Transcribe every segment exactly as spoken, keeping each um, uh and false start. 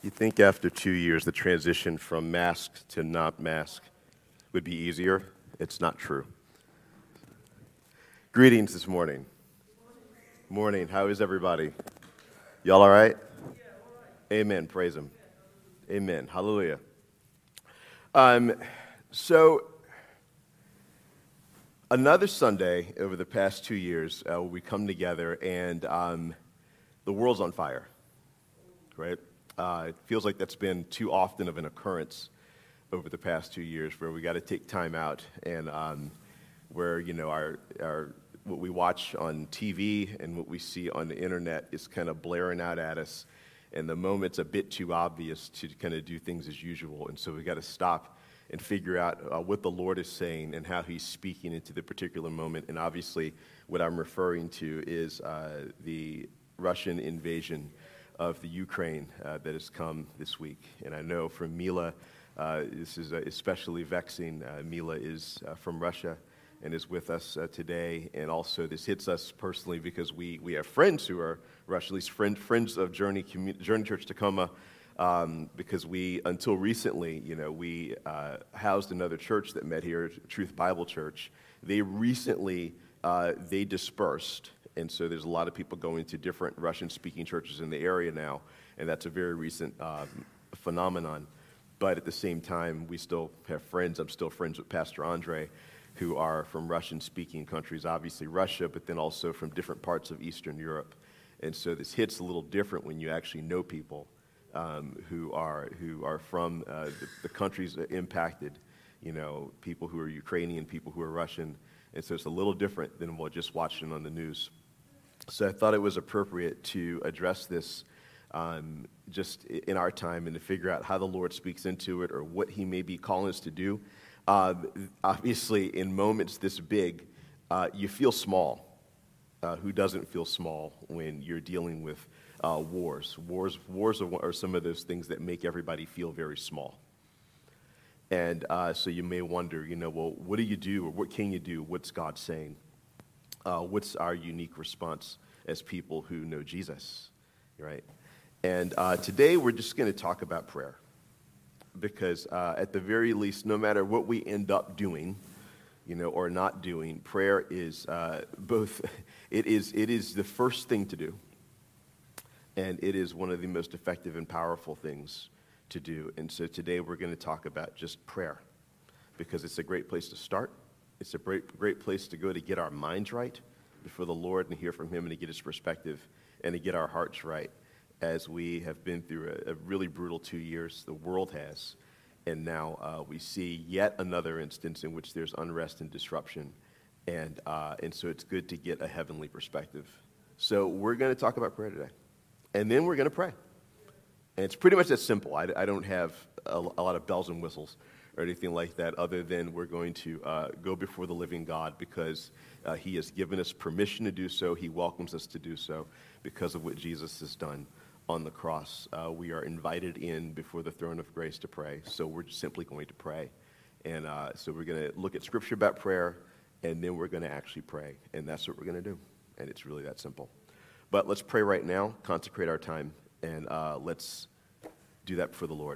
You think after two years, the transition from mask to not mask would be easier? It's not true. Greetings this morning. Morning. How is everybody? Y'all all right? Amen. Praise Him. Amen. Hallelujah. Um, so, another Sunday over the past two years, uh, we come together and um, the world's on fire, right? Uh, it feels like that's been too often of an occurrence over the past two years where we got to take time out and um, where, you know, our, our what we watch on T V and what we see on the internet is kind of blaring out at us, and the moment's a bit too obvious to kind of do things as usual, and so we got to stop and figure out uh, what the Lord is saying and how He's speaking into the particular moment. And obviously, what I'm referring to is uh, the Russian invasion of the Ukraine uh, that has come this week. And I know for Mila, uh, this is uh, especially vexing. Uh, Mila is uh, from Russia and is with us uh, today. And also this hits us personally because we, we have friends who are Russian, at least friend, friends of Journey, Commun- Journey Church Tacoma, um, because we, until recently, you know, we uh, housed another church that met here, Truth Bible Church. They recently, uh, they dispersed. And so there's a lot of people going to different Russian-speaking churches in the area now, and that's a very recent um, phenomenon. But at the same time, we still have friends. I'm still friends with Pastor Andre, who are from Russian-speaking countries, obviously Russia, but then also from different parts of Eastern Europe. And so this hits a little different when you actually know people um, who are who are from uh, the, the countries impacted, you know, people who are Ukrainian, people who are Russian. And so it's a little different than what just watching on the news. So I thought it was appropriate to address this um, just in our time and to figure out how the Lord speaks into it or what He may be calling us to do. Uh, obviously, in moments this big, uh, you feel small. Uh, who doesn't feel small when you're dealing with uh, wars? Wars, wars are, are some of those things that make everybody feel very small. And uh, so you may wonder, you know, well, what do you do or what can you do? What's God saying? Uh, what's our unique response as people who know Jesus, right? And uh, today we're just going to talk about prayer because uh, at the very least, no matter what we end up doing, you know, or not doing, prayer is uh, both, it is it is the first thing to do, and it is one of the most effective and powerful things to do. And so today we're going to talk about just prayer because it's a great place to start. It's a great, great place to go to get our minds right before the Lord and hear from Him and to get His perspective and to get our hearts right as we have been through a, a really brutal two years. The world has. And now uh, we see yet another instance in which there's unrest and disruption. And, uh, and so it's good to get a heavenly perspective. So we're going to talk about prayer today. And then we're going to pray. And it's pretty much that simple. I, I don't have a, a lot of bells and whistles or anything like that, other than we're going to uh, go before the living God because uh, He has given us permission to do so. He welcomes us to do so because of what Jesus has done on the cross. Uh, we are invited in before the throne of grace to pray, so we're just simply going to pray. And uh, so we're going to look at Scripture about prayer, and then we're going to actually pray, and that's what we're going to do. And it's really that simple. But let's pray right now, consecrate our time, and uh, let's do that before the Lord.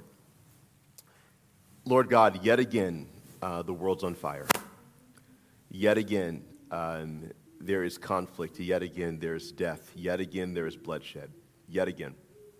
Lord God, yet again, uh, the world's on fire. Yet again, um, there is conflict. Yet again, there's death. Yet again, there is bloodshed. Yet again.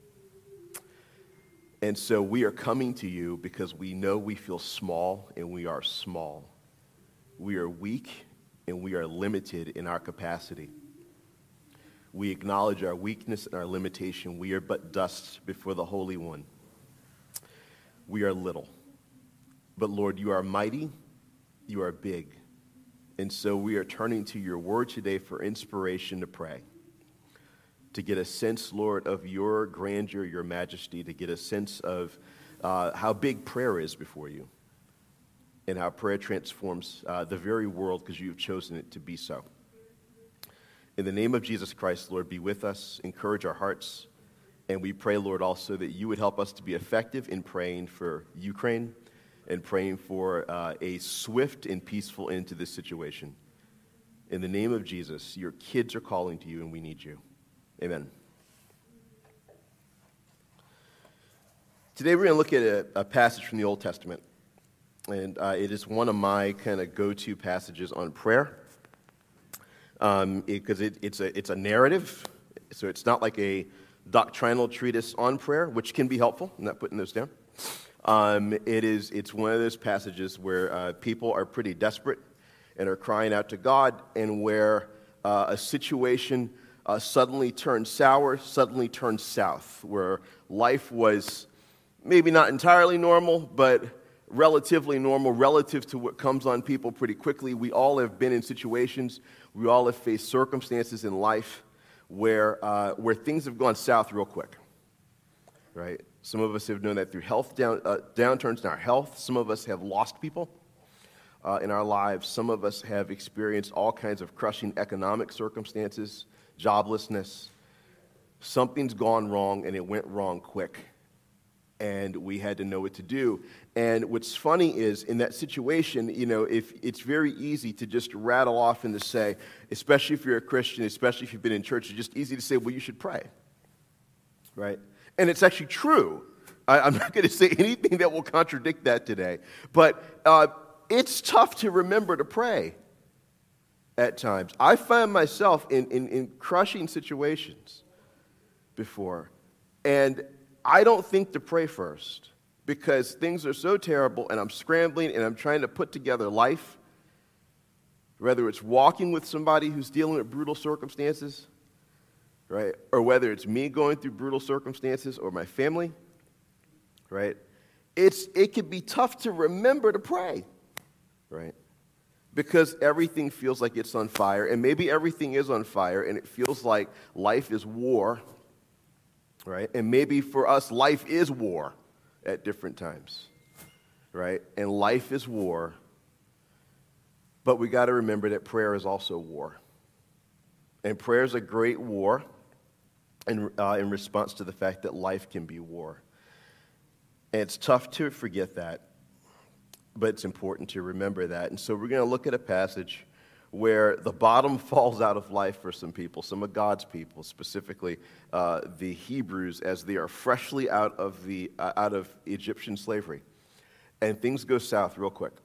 And so we are coming to you because we know we feel small and we are small. We are weak and we are limited in our capacity. We acknowledge our weakness and our limitation. We are but dust before the Holy One. We are little. But Lord, you are mighty, you are big. And so we are turning to your word today for inspiration to pray. To get a sense, Lord, of your grandeur, your majesty, to get a sense of uh, how big prayer is before you. And how prayer transforms uh, the very world because you've chosen it to be so. In the name of Jesus Christ, Lord, be with us, encourage our hearts. And we pray, Lord, also that you would help us to be effective in praying for Ukraine, and praying for uh, a swift and peaceful end to this situation. In the name of Jesus, your kids are calling to you and we need you. Amen. Today we're going to look at a, a passage from the Old Testament, and uh, it is one of my kind of go-to passages on prayer, um, because it, it, it's a it's a narrative, so it's not like a doctrinal treatise on prayer, which can be helpful. I'm not putting those down. Um, it is it's one of those passages where uh, people are pretty desperate and are crying out to God, and where uh, a situation uh, suddenly turns sour, suddenly turns south, where life was maybe not entirely normal, but relatively normal relative to what comes on people pretty quickly. We all have been in situations, we all have faced circumstances in life where uh, where things have gone south real quick, right? Some of us have known that through health down, uh, downturns in our health. Some of us have lost people uh, in our lives. Some of us have experienced all kinds of crushing economic circumstances, joblessness. Something's gone wrong, and it went wrong quick. And we had to know what to do. And what's funny is, in that situation, you know, if it's very easy to just rattle off and to say, especially if you're a Christian, especially if you've been in church, it's just easy to say, well, you should pray, right? And it's actually true. I, I'm not going to say anything that will contradict that today. But uh, it's tough to remember to pray at times. I find myself in, in, in crushing situations before, and I don't think to pray first because things are so terrible and I'm scrambling and I'm trying to put together life, whether it's walking with somebody who's dealing with brutal circumstances, right, or whether it's me going through brutal circumstances or my family, right, it's it can be tough to remember to pray, right, because everything feels like it's on fire, and maybe everything is on fire and it feels like life is war. Right? And maybe for us, life is war at different times, right? And life is war, but we got to remember that prayer is also war. And prayer is a great war in, uh, in response to the fact that life can be war. And it's tough to forget that, but it's important to remember that. And so we're going to look at a passage where the bottom falls out of life for some people, some of God's people, specifically uh, the Hebrews, as they are freshly out of the uh, out of Egyptian slavery, and things go south real quick.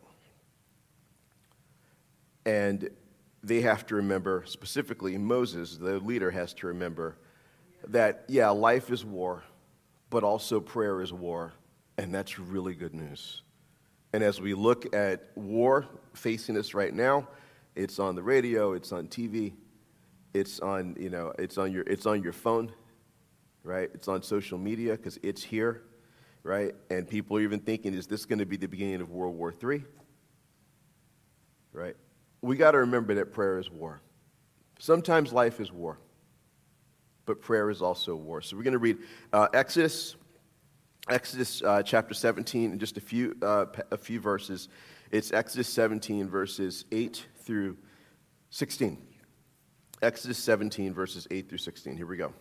And they have to remember, specifically Moses, the leader, has to remember that yeah, life is war, but also prayer is war, and that's really good news. And as we look at war facing us right now, it's on the radio, it's on T V, it's on, you know, it's on your it's on your phone, right? It's on social media because it's here, right? And people are even thinking, is this going to be the beginning of World War Three? Right? We got to remember that prayer is war. Sometimes life is war, but prayer is also war. So we're going to read uh, Exodus, Exodus uh, chapter seventeen, in just a few uh, a few verses. It's Exodus seventeen, verses eight through sixteen. Exodus seventeen, verses eight through sixteen. Here we go.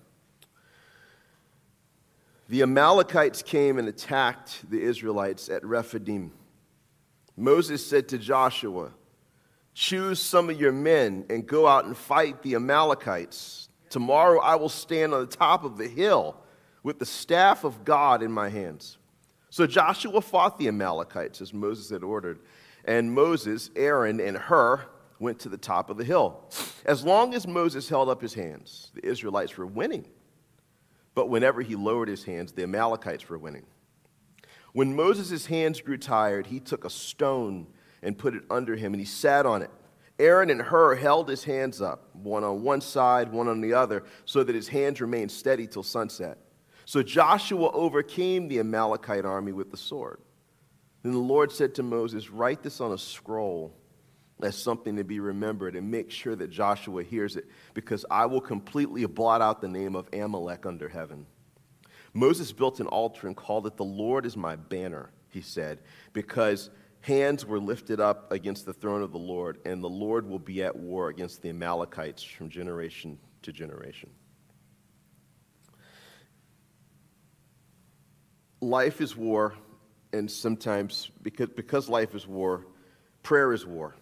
The Amalekites came and attacked the Israelites at Rephidim. Moses said to Joshua, "Choose some of your men and go out and fight the Amalekites. Tomorrow I will stand on the top of the hill with the staff of God in my hands." So Joshua fought the Amalekites as Moses had ordered. And Moses, Aaron, and Hur went to the top of the hill. As long as Moses held up his hands, the Israelites were winning. But whenever he lowered his hands, the Amalekites were winning. When Moses' hands grew tired, he took a stone and put it under him, and he sat on it. Aaron and Hur held his hands up, one on one side, one on the other, so that his hands remained steady till sunset. So Joshua overcame the Amalekite army with the sword. Then the Lord said to Moses, "Write this on a scroll as something to be remembered, and make sure that Joshua hears it, because I will completely blot out the name of Amalek under heaven." Moses built an altar and called it, "The Lord is my banner," he said, because hands were lifted up against the throne of the Lord, and the Lord will be at war against the Amalekites from generation to generation. Life is war. And sometimes, because, because life is war, prayer is war.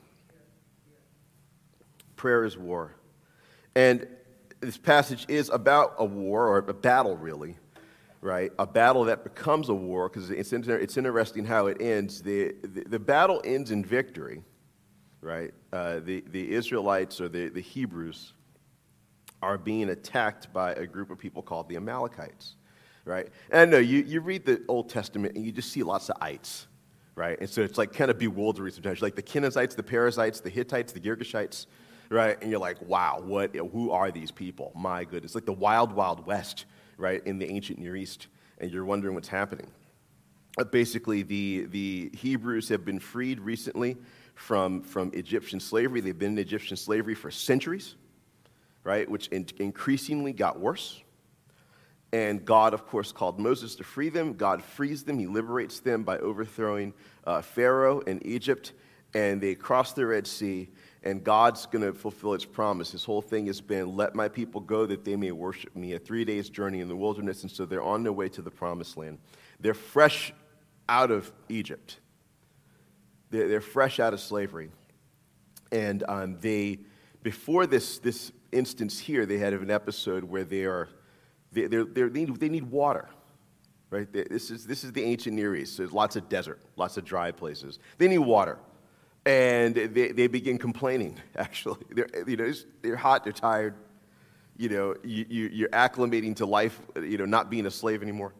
Prayer is war. And this passage is about a war, or a battle, really, right? A battle that becomes a war, because it's, inter- it's interesting how it ends. The, the, the battle ends in victory, right? Uh, the, the Israelites or the, the Hebrews are being attacked by a group of people called the Amalekites, right? And I know you, you read the Old Testament and you just see lots of ites, right? And so it's like kind of bewildering sometimes. Like the Kenizzites, the Perizzites, the Hittites, the Girgashites, right? And you're like, wow, what? Who are these people? My goodness. It's like the wild, wild west, right, in the ancient Near East. And you're wondering what's happening. But basically, the, the Hebrews have been freed recently from, from Egyptian slavery. They've been in Egyptian slavery for centuries, right, which in, increasingly got worse. And God, of course, called Moses to free them. God frees them. He liberates them by overthrowing uh, Pharaoh in Egypt. And they cross the Red Sea, and God's going to fulfill his promise. His whole thing has been, let my people go that they may worship me, a three days journey in the wilderness. And so they're on their way to the promised land. They're fresh out of Egypt. They're, they're fresh out of slavery. And um, they, before this, this instance here, they had an episode where they are, they, they're, they're, they, need, they need water. Right? This is, this is the ancient Near East. So there's lots of desert, lots of dry places. They need water. And they, they begin complaining, actually. They're, you know, they're hot, they're tired. You know, you, you, you're acclimating to life, you know, not being a slave anymore.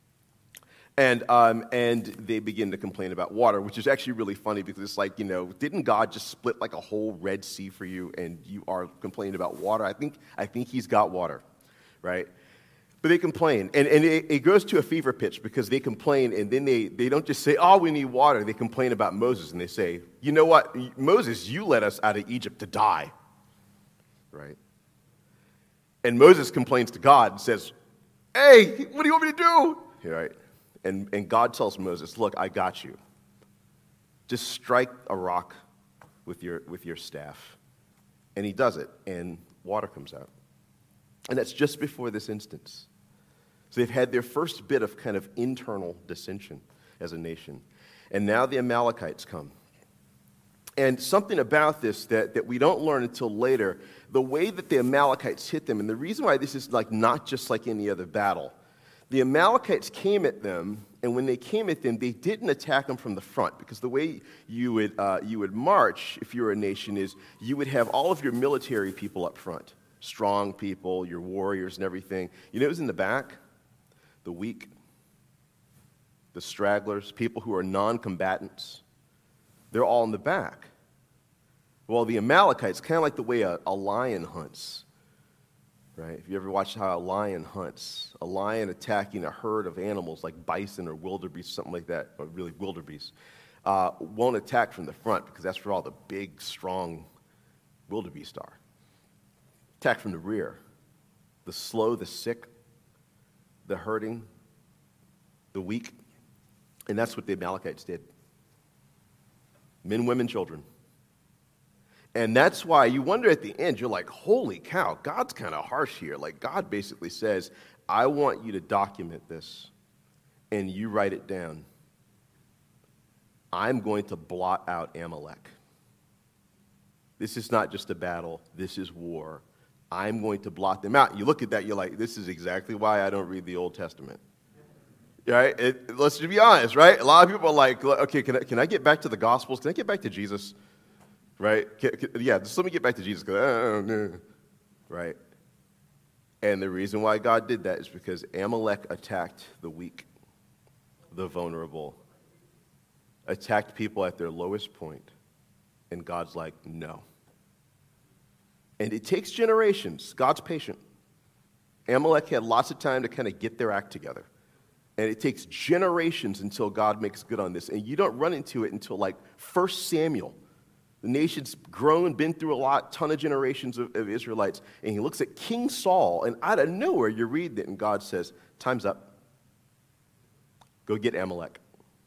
And, um, and they begin to complain about water, which is actually really funny because it's like, you know, didn't God just split like a whole Red Sea for you and you are complaining about water? I think, I think he's got water, right? But they complain, and, and it, it goes to a fever pitch because they complain, and then they, they don't just say, oh, we need water. They complain about Moses, and they say, you know what, Moses, you led us out of Egypt to die, right? And Moses complains to God and says, hey, what do you want me to do? Right? And, and God tells Moses, look, I got you. Just strike a rock with your, with your staff. And he does it, and water comes out. And that's just before this instance. So they've had their first bit of kind of internal dissension as a nation. And now the Amalekites come. And something about this that, that we don't learn until later, the way that the Amalekites hit them, and the reason why this is like not just like any other battle, the Amalekites came at them, and when they came at them, they didn't attack them from the front, because the way you would, uh, you would march, if you were a nation, is you would have all of your military people up front. Strong people, your warriors and everything. You know who's in the back? The weak, the stragglers, people who are non-combatants. They're all in the back. Well, the Amalekites, kind of like the way a, a lion hunts, right? If you ever watched how a lion hunts, a lion attacking a herd of animals like bison or wildebeest, something like that, or really wildebeest, uh, won't attack from the front because that's where all the big, strong wildebeest are. Attack from the rear. The slow, the sick, the hurting, the weak. And that's what the Amalekites did. Men, women, children. And that's why you wonder at the end, you're like, holy cow, God's kind of harsh here. Like, God basically says, I want you to document this, and you write it down. I'm going to blot out Amalek. This is not just a battle. This is war. I'm going to blot them out. You look at that, you're like, this is exactly why I don't read the Old Testament. Right? It, let's just be honest, right? A lot of people are like, okay, can I, can I get back to the Gospels? Can I get back to Jesus? Right? Can, can, yeah, just let me get back to Jesus. Cause, uh, uh, right? And the reason why God did that is because Amalek attacked the weak, the vulnerable, attacked people at their lowest point. And God's like, no. And it takes generations. God's patient. Amalek had lots of time to kind of get their act together. And it takes generations until God makes good on this. And you don't run into it until like First Samuel. The nation's grown, been through a lot, ton of generations of, of Israelites. And he looks at King Saul, and out of nowhere you read it, and God says, time's up. Go get Amalek.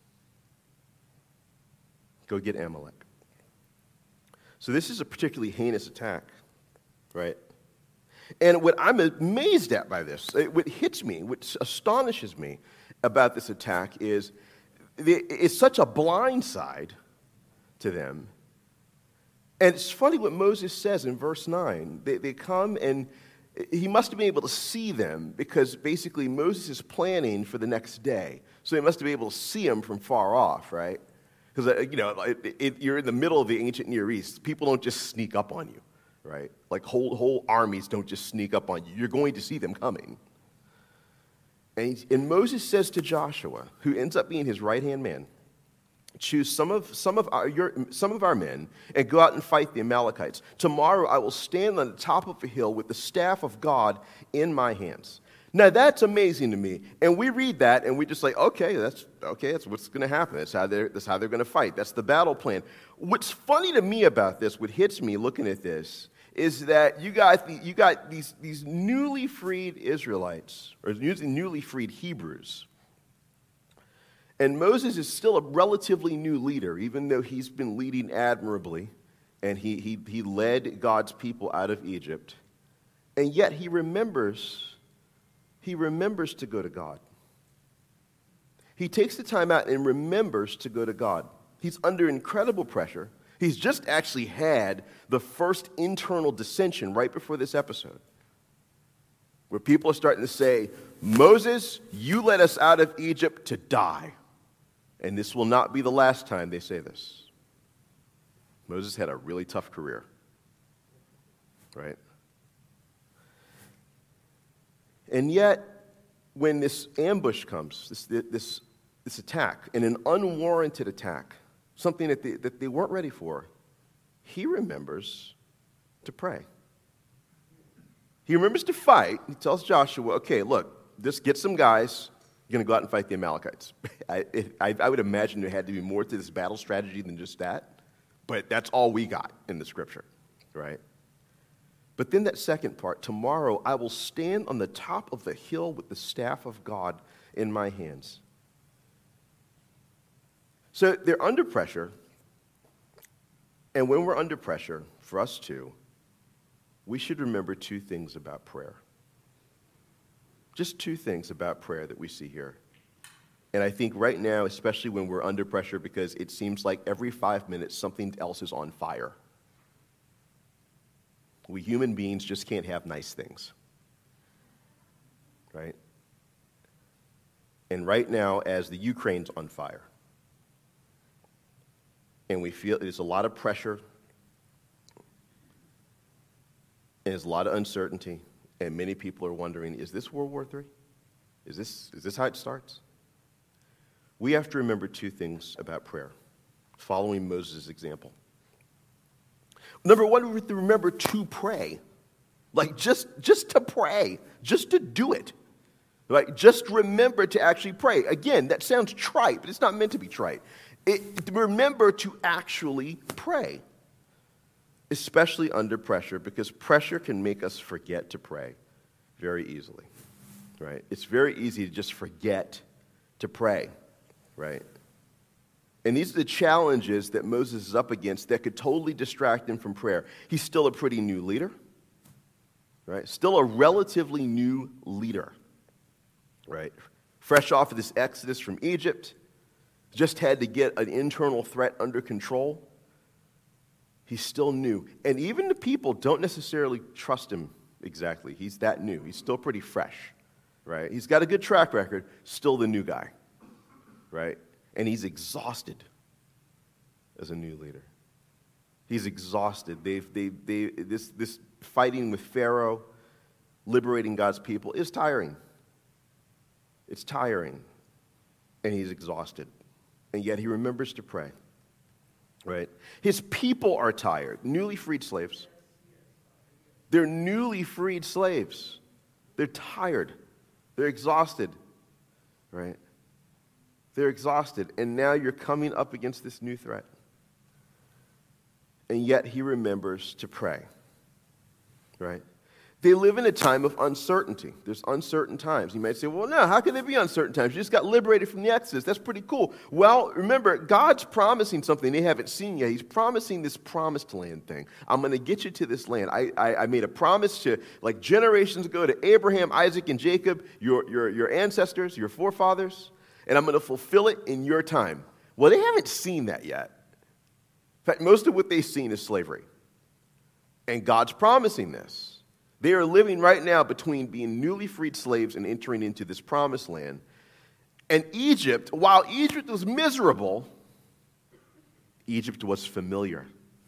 Go get Amalek. So this is a particularly heinous attack. Right? And what I'm amazed at by this, what hits me, what astonishes me about this attack is it's such a blind side to them. And it's funny what Moses says in verse nine. They, they come and he must have been able to see them because basically Moses is planning for the next day. So he must have been able to see them from far off, right? Because, you know, it, it, you're in the middle of the ancient Near East. People don't just sneak up on you, right? Like whole, whole armies don't just sneak up on you. You're going to see them coming. And, he, and Moses says to Joshua, who ends up being his right-hand man, choose some of, some, of our, your, some of our men and go out and fight the Amalekites. Tomorrow I will stand on the top of a hill with the staff of God in my hands. Now that's amazing to me. And we read that and we just like, okay, that's okay, that's what's going to happen. That's how they're, that's how they're going to fight. That's the battle plan. What's funny to me about this, what hits me looking at this, is that you got, the, you got these, these newly freed Israelites, or newly freed Hebrews. And Moses is still a relatively new leader, even though he's been leading admirably, and he, he, he led God's people out of Egypt. And yet he remembers, he remembers to go to God. He takes the time out and remembers to go to God. He's under incredible pressure. He's just actually had the first internal dissension right before this episode, where people are starting to say, Moses, you led us out of Egypt to die. And this will not be the last time they say this. Moses had a really tough career, right? And yet, when this ambush comes, this, this, this attack, and an unwarranted attack, something that they, that they weren't ready for, he remembers to pray. He remembers to fight. He tells Joshua, okay, look, just get some guys. You're going to go out and fight the Amalekites. I, it, I, I would imagine there had to be more to this battle strategy than just that, but that's all we got in the scripture, right? But then that second part, tomorrow I will stand on the top of the hill with the staff of God in my hands. So they're under pressure, and when we're under pressure, for us too, we should remember two things about prayer. Just two things about prayer that we see here. And I think right now, especially when we're under pressure, because it seems like every five minutes something else is on fire. We human beings just can't have nice things. Right? And right now, as the Ukraine's on fire, and we feel there's a lot of pressure, and there's a lot of uncertainty, and many people are wondering, is this World War Three? Is this, is this how it starts? We have to remember two things about prayer, following Moses' example. Number one, we have to remember to pray. Like just, just to pray, just to do it. Right? Just remember to actually pray. Again, that sounds trite, but it's not meant to be trite. It, remember to actually pray. Especially under pressure, because pressure can make us forget to pray very easily, right? It's very easy to just forget to pray, right? And these are the challenges that Moses is up against that could totally distract him from prayer. He's still a pretty new leader, right? Still a relatively new leader, right? Fresh off of this exodus from Egypt, just had to get an internal threat under control. He's still new. And even the people don't necessarily trust him exactly. He's that new. He's still pretty fresh, right? He's got a good track record, still the new guy, right? And he's exhausted as a new leader. He's exhausted. They've, they, they, this, this fighting with Pharaoh, liberating God's people, is tiring. It's tiring. And he's exhausted. And yet he remembers to pray. Right? His people are tired. Newly freed slaves. They're newly freed slaves. They're tired. They're exhausted. Right? They're exhausted. And now you're coming up against this new threat. And yet he remembers to pray. Right? They live in a time of uncertainty. There's uncertain times. You might say, well, no, how can there be uncertain times? You just got liberated from the Exodus. That's pretty cool. Well, remember, God's promising something they haven't seen yet. He's promising this promised land thing. I'm going to get you to this land. I, I, I made a promise to, like generations ago, to Abraham, Isaac, and Jacob, your, your, your ancestors, your forefathers, and I'm going to fulfill it in your time. Well, they haven't seen that yet. In fact, most of what they've seen is slavery. And God's promising this. They are living right now between being newly freed slaves and entering into this promised land. And Egypt, while Egypt was miserable, Egypt was familiar.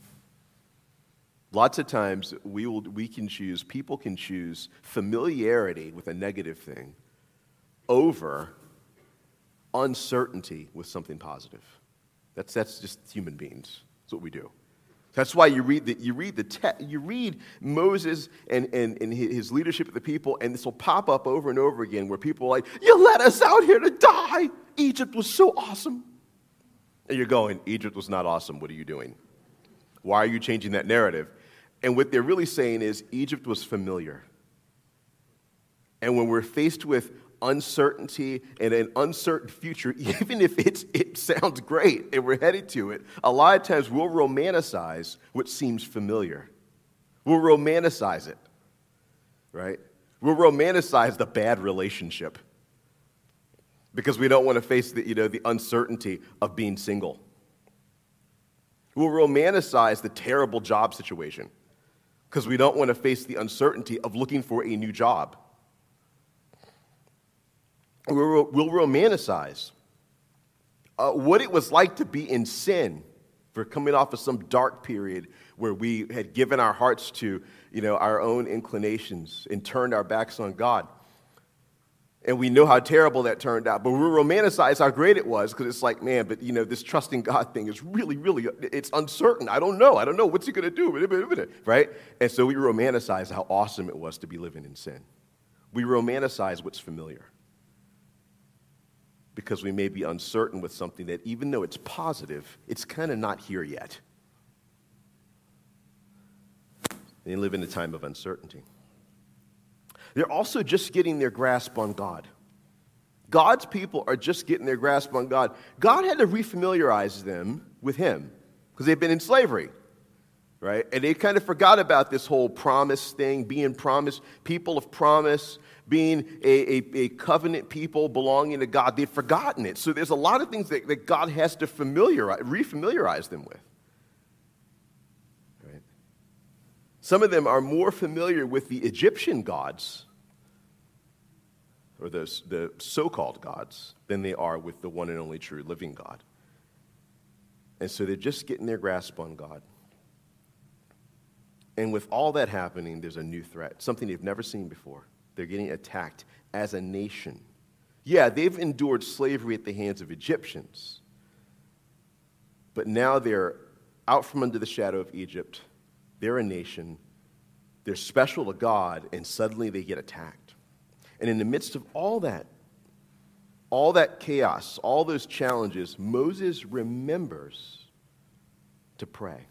Lots of times we will we can choose, people can choose familiarity with a negative thing over uncertainty with something positive. That's that's just human beings. That's what we do. That's why you read the, you read the te- you read Moses and, and, and his leadership of the people, and this will pop up over and over again where people are like, "You let us out here to die. Egypt was so awesome." And you're going, "Egypt was not awesome. What are you doing? Why are you changing that narrative?" And what they're really saying is Egypt was familiar. And when we're faced with uncertainty and an uncertain future, even if it's, it sounds great and we're headed to it, a lot of times we'll romanticize what seems familiar. We'll romanticize it, right? We'll romanticize the bad relationship because we don't want to face the, you know, the uncertainty of being single. We'll romanticize the terrible job situation because we don't want to face the uncertainty of looking for a new job. We'll, we'll romanticize uh, what it was like to be in sin, for coming off of some dark period where we had given our hearts to, you know, our own inclinations and turned our backs on God. And we know how terrible that turned out, but we romanticize how great it was because it's like, man, but, you know, this trusting God thing is really, really, it's uncertain. I don't know. I don't know. What's he going to do? Right? And so we romanticize how awesome it was to be living in sin. We romanticize what's familiar because we may be uncertain with something that, even though it's positive, it's kind of not here yet. They live in a time of uncertainty. They're also just getting their grasp on God. God's people are just getting their grasp on God. God had to refamiliarize them with him because they've been in slavery, right? And they kind of forgot about this whole promise thing, being promised, people of promise, being a, a, a covenant people belonging to God. They've forgotten it. So there's a lot of things that, that God has to familiarize, refamiliarize them with. Some of them are more familiar with the Egyptian gods, or the, the so-called gods, than they are with the one and only true living God. And so they're just getting their grasp on God. And with all that happening, there's a new threat, something they've never seen before. They're getting attacked as a nation. Yeah, they've endured slavery at the hands of Egyptians, but now they're out from under the shadow of Egypt. They're a nation, they're special to God, and suddenly they get attacked. And in the midst of all that, all that chaos, all those challenges, Moses remembers to pray.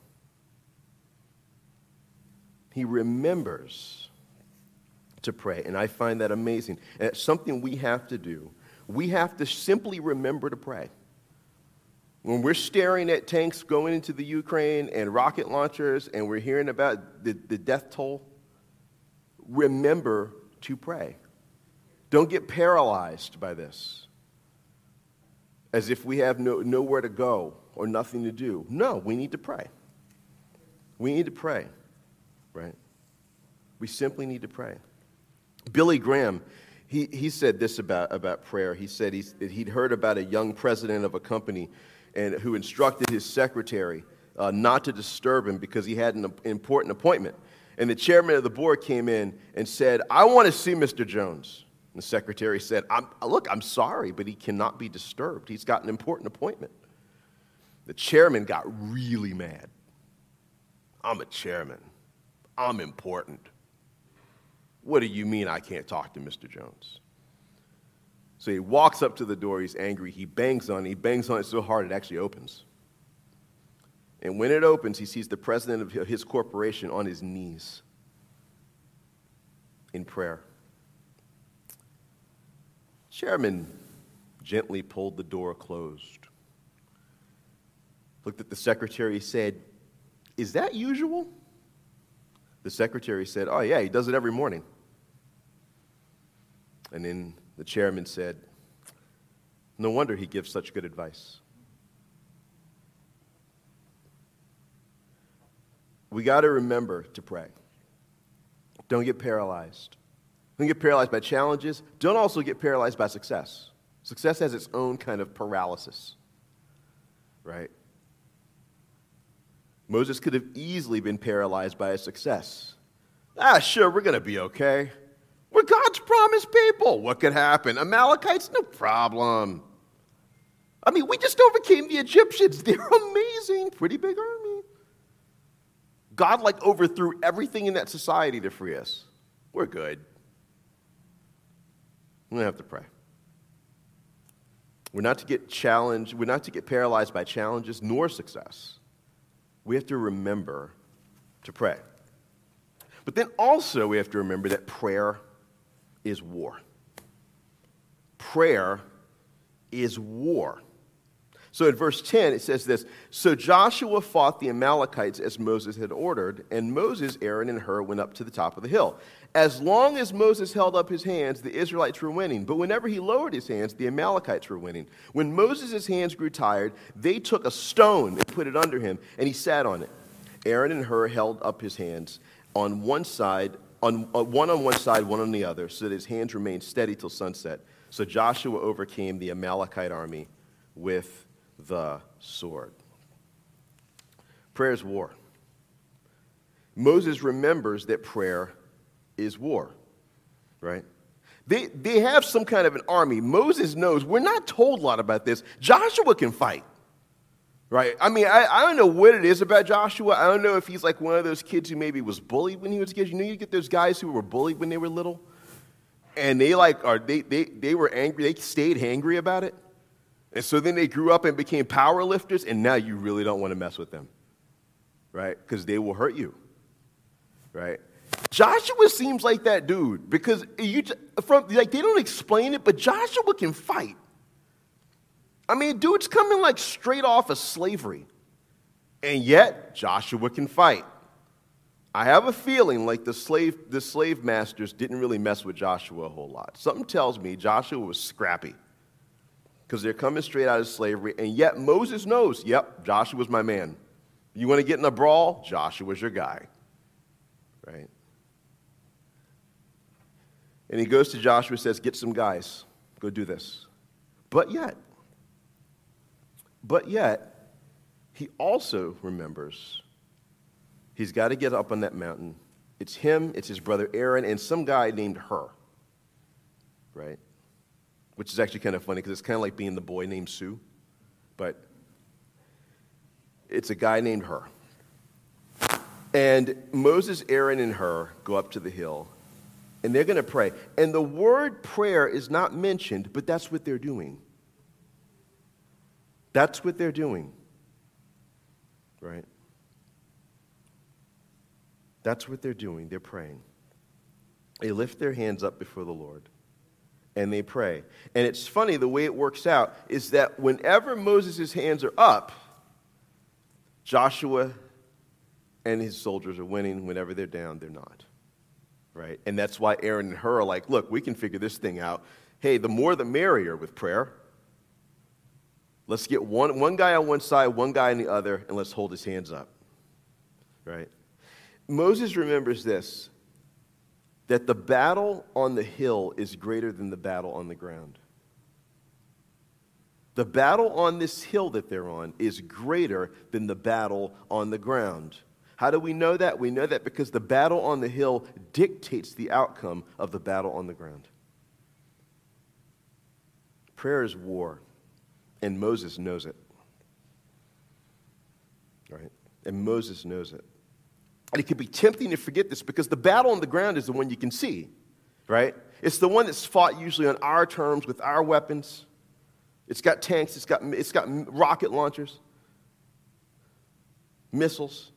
He remembers to pray, and I find that amazing. And it's something we have to do. We have to simply remember to pray. When we're staring at tanks going into the Ukraine and rocket launchers and we're hearing about the, the death toll, remember to pray. Don't get paralyzed by this as if we have no, nowhere to go or nothing to do. No, we need to pray. We need to pray, right? We simply need to pray. Billy Graham, he, he said this about, about prayer. He said he's, he'd heard about a young president of a company and who instructed his secretary uh, not to disturb him because he had an important appointment. And the chairman of the board came in and said, "I want to see Mister Jones." And the secretary said, I'm, look, I'm sorry, but he cannot be disturbed. He's got an important appointment. The chairman got really mad. I'm a chairman. I'm important. What do you mean I can't talk to Mister Jones? So he walks up to the door, he's angry, he bangs on it, he bangs on it so hard it actually opens. And when it opens, he sees the president of his corporation on his knees in prayer. Chairman gently pulled the door closed, looked at the secretary, said, "Is that usual?" The secretary said, "Oh yeah, he does it every morning." And then the chairman said, "No wonder he gives such good advice." We got to remember to pray. Don't get paralyzed. Don't get paralyzed by challenges. Don't also get paralyzed by success. Success has its own kind of paralysis, right? Moses could have easily been paralyzed by his success. Ah, sure, we're going to be okay. We're God's promised people. What could happen? Amalekites, no problem. I mean, we just overcame the Egyptians. They're amazing. Pretty big army. God, like, overthrew everything in that society to free us. We're good. We don't have to pray. We're not to get challenged. We're not to get paralyzed by challenges nor success. We have to remember to pray. But then also we have to remember that prayer is war. Prayer is war. So in verse ten, it says this, "So Joshua fought the Amalekites as Moses had ordered, and Moses, Aaron, and Hur went up to the top of the hill. As long as Moses held up his hands, the Israelites were winning. But whenever he lowered his hands, the Amalekites were winning. When Moses' hands grew tired, they took a stone and put it under him, and he sat on it. Aaron and Hur held up his hands on one side, on uh, one on one side, one on the other, so that his hands remained steady till sunset. So Joshua overcame the Amalekite army with the sword." Prayer is war. Moses remembers that prayer is war, right? They, they have some kind of an army. Moses knows. We're not told a lot about this. Joshua can fight, right? I mean, I, I don't know what it is about Joshua. I don't know if he's like one of those kids who maybe was bullied when he was a kid. You know, you get those guys who were bullied when they were little, and they like are they they they were angry. They stayed hangry about it. And so then they grew up and became power lifters, and now you really don't want to mess with them, right? Because they will hurt you, right? Joshua seems like that dude because you from like they don't explain it, but Joshua can fight. I mean, dude's coming like straight off of slavery, and yet Joshua can fight. I have a feeling like the slave the slave masters didn't really mess with Joshua a whole lot. Something tells me Joshua was scrappy, because they're coming straight out of slavery, and yet Moses knows, yep, Joshua's my man. You want to get in a brawl? Joshua's your guy, right? And he goes to Joshua and says, get some guys, go do this. But yet, but yet, he also remembers he's got to get up on that mountain. It's him, it's his brother Aaron, and some guy named Hur, right? Which is actually kind of funny because it's kind of like being the boy named Sue, but it's a guy named Hur. And Moses, Aaron, and Hur go up to the hill, and they're going to pray. And the word prayer is not mentioned, but that's what they're doing. That's what they're doing, right? That's what they're doing. They're praying. They lift their hands up before the Lord, and they pray. And it's funny, the way it works out is that whenever Moses' hands are up, Joshua and his soldiers are winning. Whenever they're down, they're not. Right? And that's why Aaron and Hur are like, look, we can figure this thing out. Hey, the more the merrier with prayer. Let's get one, one guy on one side, one guy on the other, and let's hold his hands up. Right? Moses remembers this, that the battle on the hill is greater than the battle on the ground. The battle on this hill that they're on is greater than the battle on the ground. How do we know that? We know that because the battle on the hill dictates the outcome of the battle on the ground. Prayer is war, and Moses knows it. Right? And Moses knows it. And it can be tempting to forget this because the battle on the ground is the one you can see, right? It's the one that's fought usually on our terms with our weapons. It's got tanks, it's got, it's got rocket launchers, missiles.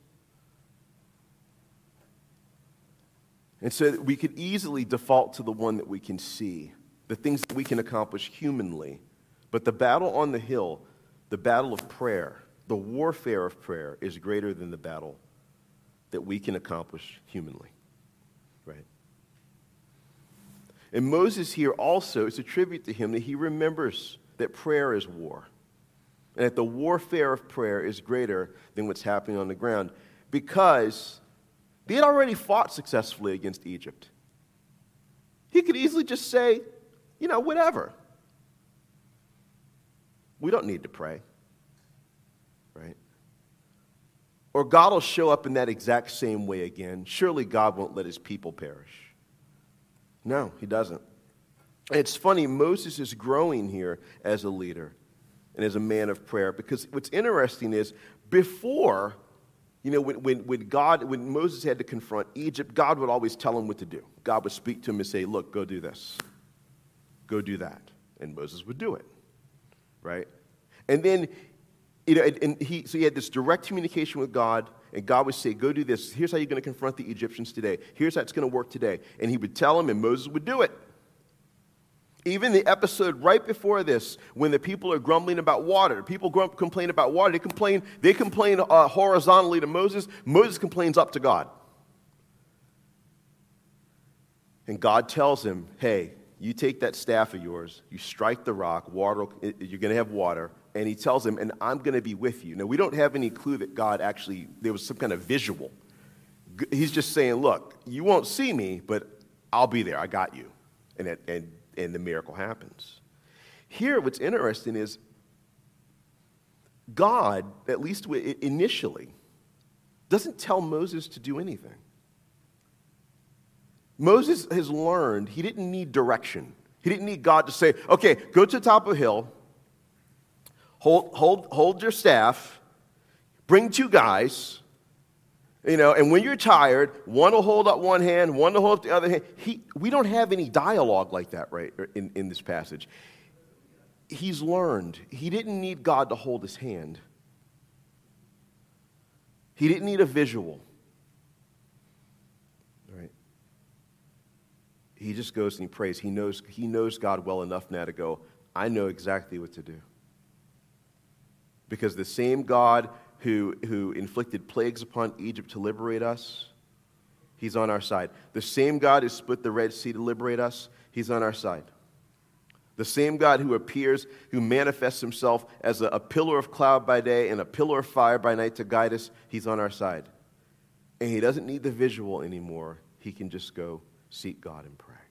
And so we could easily default to the one that we can see, the things that we can accomplish humanly. But the battle on the hill, the battle of prayer, the warfare of prayer is greater than the battle that we can accomplish humanly, right? And Moses here also, it's a tribute to him that he remembers that prayer is war, and that the warfare of prayer is greater than what's happening on the ground, because They had already fought successfully against Egypt. He could easily just say, you know, whatever. We don't need to pray, right? Or God will show up in that exact same way again. Surely God won't let his people perish. No, he doesn't. It's funny, Moses is growing here as a leader and as a man of prayer, because what's interesting is before, you know, when, when, when God, when Moses had to confront Egypt, God would always tell him what to do. God would speak to him and say, look, go do this. Go do that. And Moses would do it, right? And then, you know, and, and he, so he had this direct communication with God, and God would say, go do this. Here's how you're going to confront the Egyptians today. Here's how it's going to work today. And he would tell him, and Moses would do it. Even the episode right before this, when the people are grumbling about water, people grump, complain about water. They complain, they complain uh, horizontally to Moses. Moses complains up to God. And God tells him, hey, you take that staff of yours, you strike the rock, water, you're going to have water. And he tells him, and I'm going to be with you. Now, we don't have any clue that God actually, there was some kind of visual. He's just saying, look, you won't see me, but I'll be there. I got you. And it, and And the miracle happens. Here, what's interesting is God, at least initially, doesn't tell Moses to do anything. Moses has learned he didn't need direction. He didn't need God to say, okay, go to the top of a hill, hold, hold, hold your staff, bring two guys, you know, and when you're tired, one will hold up one hand, one will hold up the other hand. He, we don't have any dialogue like that, right, in, in this passage. He's learned. He didn't need God to hold his hand. He didn't need a visual. Right? He just goes and he prays. He knows, he knows God well enough now to go, I know exactly what to do. Because the same God Who, who inflicted plagues upon Egypt to liberate us, he's on our side. The same God who split the Red Sea to liberate us, he's on our side. The same God who appears, who manifests himself as a, a pillar of cloud by day and a pillar of fire by night to guide us, he's on our side. And he doesn't need the visual anymore. He can just go seek God and pray.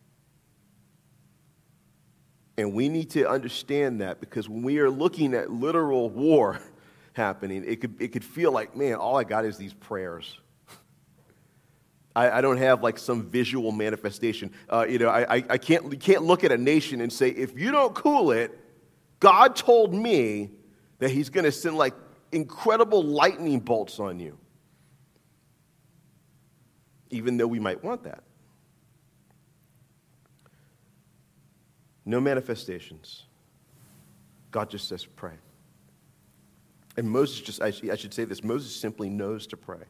And we need to understand that, because when we are looking at literal war happening, it could it could feel like, man, all I got is these prayers. I, I don't have like some visual manifestation. Uh, you know, I, I I can't you can't look at a nation and say, if you don't cool it, God told me that he's going to send like incredible lightning bolts on you. Even though we might want that. No manifestations. God just says pray. And Moses just, I should say this, Moses simply knows to pray.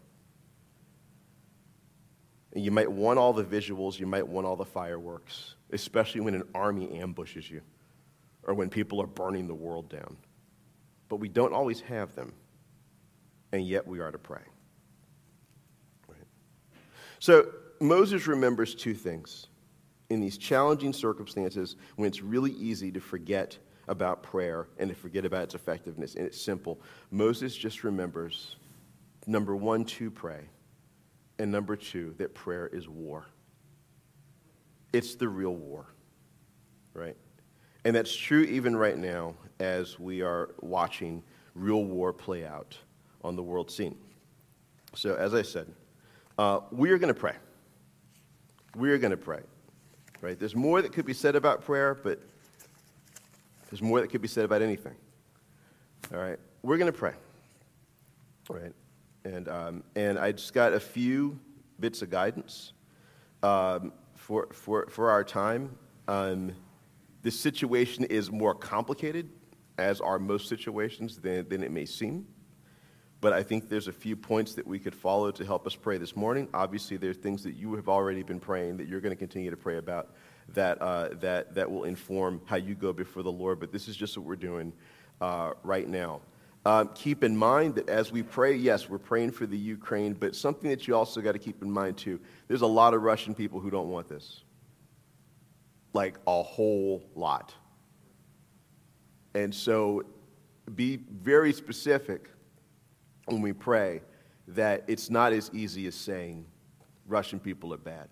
And you might want all the visuals, you might want all the fireworks, especially when an army ambushes you or when people are burning the world down. But we don't always have them, and yet we are to pray. Right? So Moses remembers two things. In these challenging circumstances, when it's really easy to forget about prayer and to forget about its effectiveness. And it's simple. Moses just remembers, number one, to pray, and number two, that prayer is war. It's the real war, right? And that's true even right now as we are watching real war play out on the world scene. So as I said, uh, we are going to pray. We are going to pray, right? There's more that could be said about prayer, but there's more that could be said about anything. All right, we're going to pray. All right, and um, and I just got a few bits of guidance um, for for for our time. Um, this situation is more complicated, as are most situations, than than it may seem. But I think there's a few points that we could follow to help us pray this morning. Obviously, there are things that you have already been praying that you're going to continue to pray about that uh, that that will inform how you go before the Lord. But this is just what we're doing uh, right now. Um, keep in mind that as we pray, yes, we're praying for the Ukraine, but something that you also got to keep in mind too, there's a lot of Russian people who don't want this. Like a whole lot. And so be very specific when we pray that it's not as easy as saying, Russian people are bad.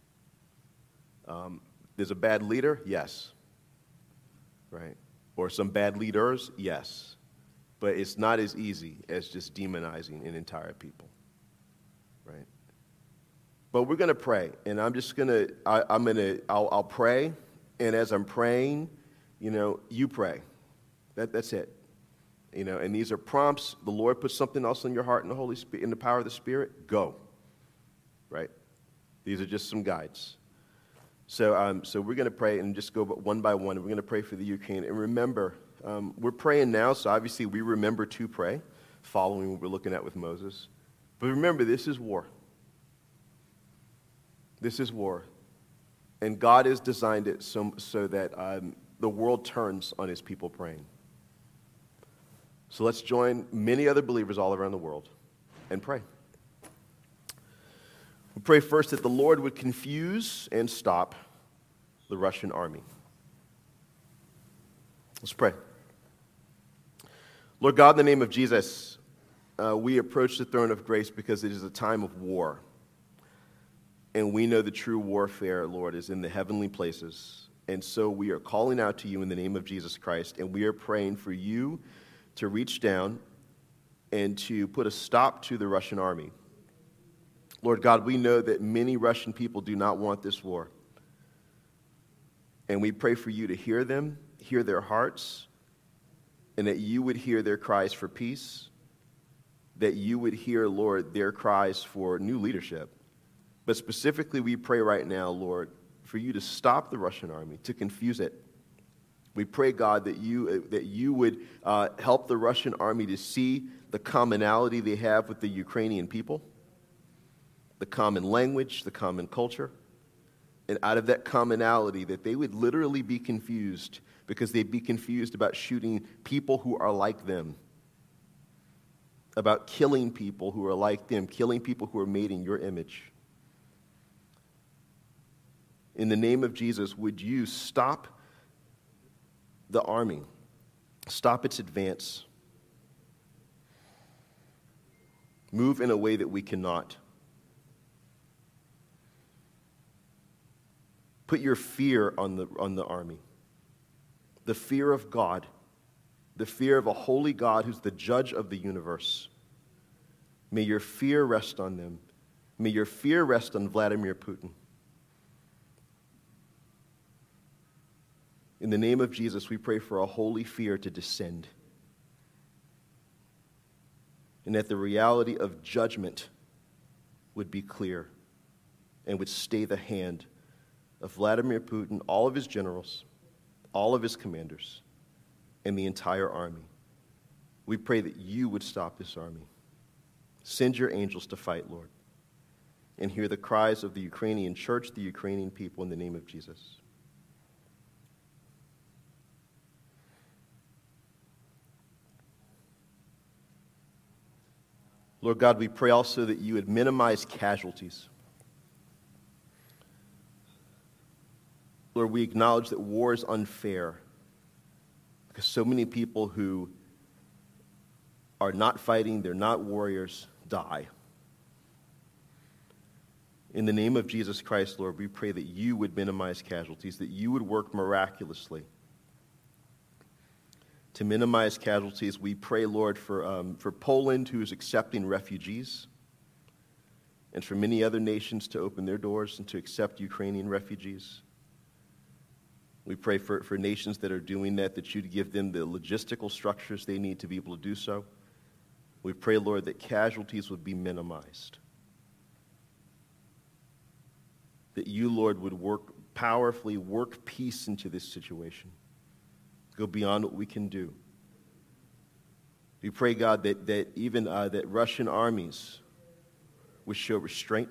Um, there's a bad leader? Yes. Right? Or some bad leaders? Yes. But it's not as easy as just demonizing an entire people. Right? But we're going to pray, and I'm just going to, I'm going to, I'll, I'll pray, and as I'm praying, you know, you pray. That, that's it. You know, and these are prompts. The Lord puts something else in your heart in the Holy Spirit, in the power of the Spirit. Go. Right? These are just some guides. So, um, so we're going to pray and just go one by one. We're going to pray for the Ukraine. And remember, um, we're praying now, so obviously we remember to pray, following what we're looking at with Moses. But remember, this is war. This is war. And God has designed it so, so that um, the world turns on his people praying. So let's join many other believers all around the world and pray. We pray first that the Lord would confuse and stop the Russian army. Let's pray. Lord God, in the name of Jesus, uh, we approach the throne of grace because it is a time of war. And we know the true warfare, Lord, is in the heavenly places. And so we are calling out to you in the name of Jesus Christ, and we are praying for you to reach down and to put a stop to the Russian army. Lord God, we know that many Russian people do not want this war. And we pray for you to hear them, hear their hearts, and that you would hear their cries for peace, that you would hear, Lord, their cries for new leadership. But specifically, we pray right now, Lord, for you to stop the Russian army, to confuse it. We pray, God, that you, that you would uh, help the Russian army to see the commonality they have with the Ukrainian people, the common language, the common culture, and out of that commonality, that they would literally be confused because they'd be confused about shooting people who are like them, about killing people who are like them, killing people who are made in your image. In the name of Jesus, would you stop the army, stop its advance, move in a way that we cannot. Put your fear on the, on the army, the fear of God, the fear of a holy God who's the judge of the universe. May your fear rest on them. May your fear rest on Vladimir Putin. In the name of Jesus, we pray for a holy fear to descend, and that the reality of judgment would be clear and would stay the hand of Vladimir Putin, all of his generals, all of his commanders, and the entire army. We pray that you would stop this army. Send your angels to fight, Lord, and hear the cries of the Ukrainian church, the Ukrainian people, in the name of Jesus. Lord God, we pray also that you would minimize casualties. Lord, we acknowledge that war is unfair because so many people who are not fighting, they're not warriors, die. In the name of Jesus Christ, Lord, we pray that you would minimize casualties, that you would work miraculously to minimize casualties. We pray, Lord, for, um, for Poland, who is accepting refugees, and for many other nations to open their doors and to accept Ukrainian refugees. We pray for, for nations that are doing that, that you'd give them the logistical structures they need to be able to do so. We pray, Lord, that casualties would be minimized, that you, Lord, would work powerfully, work peace into this situation. Go beyond what we can do. We pray, God, that, that even uh, that Russian armies would show restraint,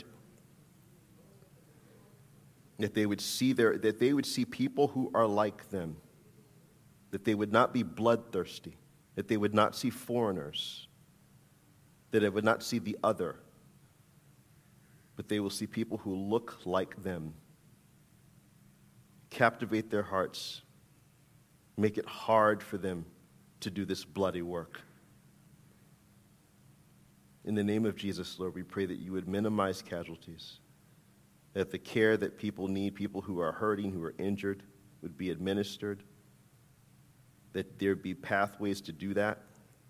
that they would see their, that they would see people who are like them, that they would not be bloodthirsty, that they would not see foreigners, that they would not see the other, but they will see people who look like them. Captivate their hearts. Make it hard for them to do this bloody work. In the name of Jesus, Lord, we pray that you would minimize casualties, that the care that people need, people who are hurting, who are injured, would be administered, that there be pathways to do that.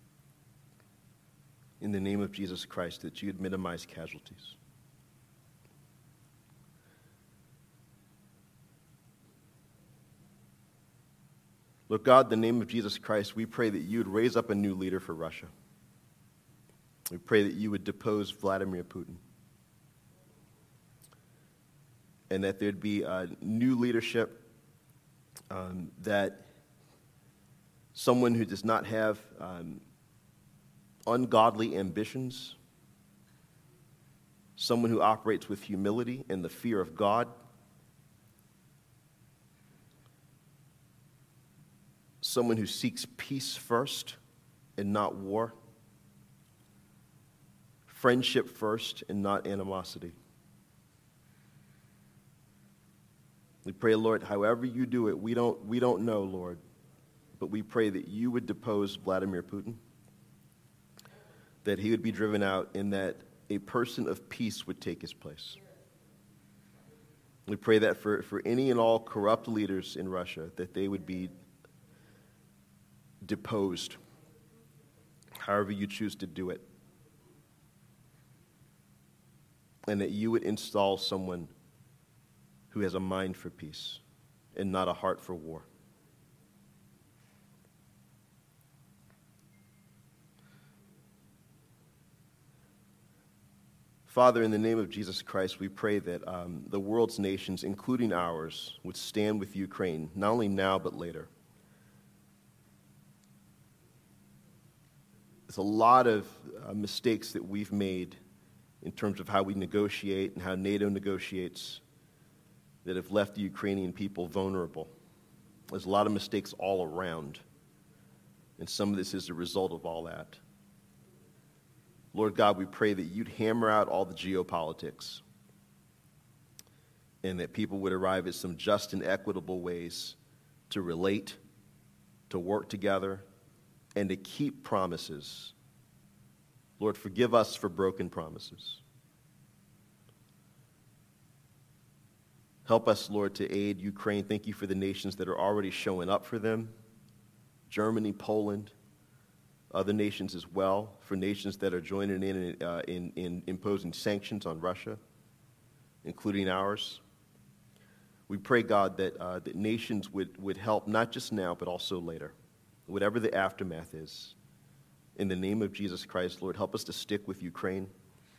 In the name of Jesus Christ, that you would minimize casualties. Lord God, in the name of Jesus Christ, we pray that you would raise up a new leader for Russia. We pray that you would depose Vladimir Putin. And that there'd be a new leadership, um, that someone who does not have um, ungodly ambitions, someone who operates with humility and the fear of God, someone who seeks peace first and not war, friendship first and not animosity. We pray, Lord, however you do it, we don't, we don't know, Lord, but we pray that you would depose Vladimir Putin, that he would be driven out, and that a person of peace would take his place. We pray that for, for any and all corrupt leaders in Russia, that they would be deposed, however you choose to do it, and that you would install someone who has a mind for peace and not a heart for war. Father, in the name of Jesus Christ, we pray that um, the world's nations, including ours, would stand with Ukraine, not only now but later. There's a lot of uh, mistakes that we've made in terms of how we negotiate and how NATO negotiates that have left the Ukrainian people vulnerable. There's a lot of mistakes all around, and some of this is a result of all that. Lord God, we pray that you'd hammer out all the geopolitics and that people would arrive at some just and equitable ways to relate, to work together, and to keep promises. Lord, forgive us for broken promises. Help us, Lord, to aid Ukraine. Thank you for the nations that are already showing up for them. Germany, Poland, other nations as well, for nations that are joining in uh, in, in imposing sanctions on Russia, including ours. We pray, God, that, uh, that nations would, would help, not just now, but also later, whatever the aftermath is. In the name of Jesus Christ, Lord, help us to stick with Ukraine.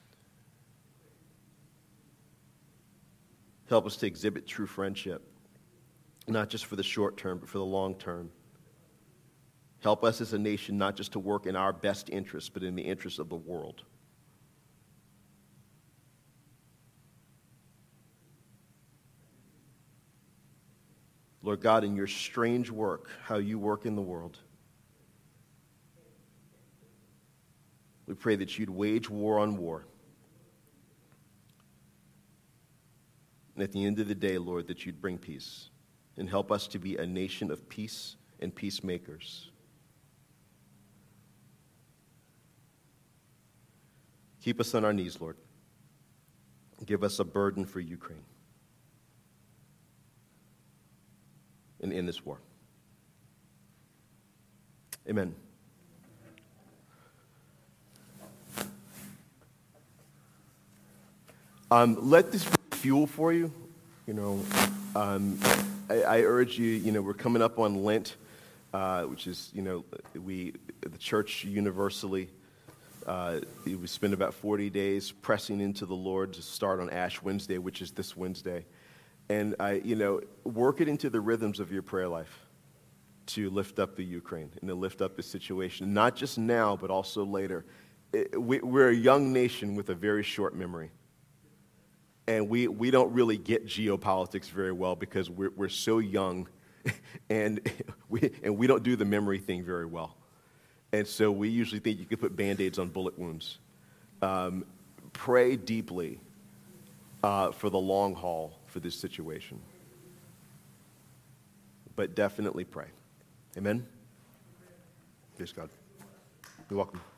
Help us to exhibit true friendship, not just for the short term, but for the long term. Help us as a nation not just to work in our best interests, but in the interests of the world. Lord God, in your strange work, how you work in the world, we pray that you'd wage war on war. And at the end of the day, Lord, that you'd bring peace and help us to be a nation of peace and peacemakers. Keep us on our knees, Lord. Give us a burden for Ukraine and in this war. Amen. Um, let this be fuel for you. You know, um, I, I urge you, you know, we're coming up on Lent, uh, which is, you know, we, the church universally, uh, we spend about forty days pressing into the Lord to start on Ash Wednesday, which is this Wednesday. And, I, you know, work it into the rhythms of your prayer life to lift up the Ukraine and to lift up the situation, not just now, but also later. It, we, we're a young nation with a very short memory. And we, we don't really get geopolitics very well because we're, we're so young and we, and we don't do the memory thing very well. And so we usually think you can put Band-Aids on bullet wounds. Um, pray deeply uh, for the long haul for this situation. But definitely pray. Amen? Praise God. You're welcome.